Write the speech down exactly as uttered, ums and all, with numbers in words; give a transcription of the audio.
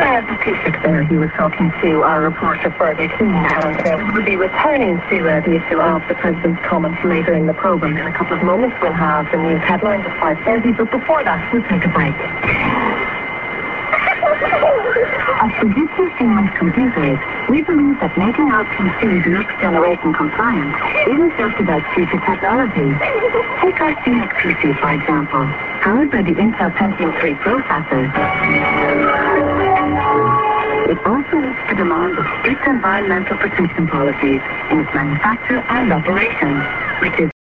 Uh, the Taoiseach there, he was talking to our reporter Fergus Soon, and uh, we'll be returning to uh, the issue of the President's comments later in the programme. In a couple of moments, we'll have the news headlines at five thirty, but before that, we'll take a break. As physicians deal with computers, we believe that making our P Cs next generation compliant isn't just about future technology. Take our Phoenix P C, for example, powered by the Intel Pentium three processor. It also meets the demand of strict environmental protection policies in its manufacture and operation, which is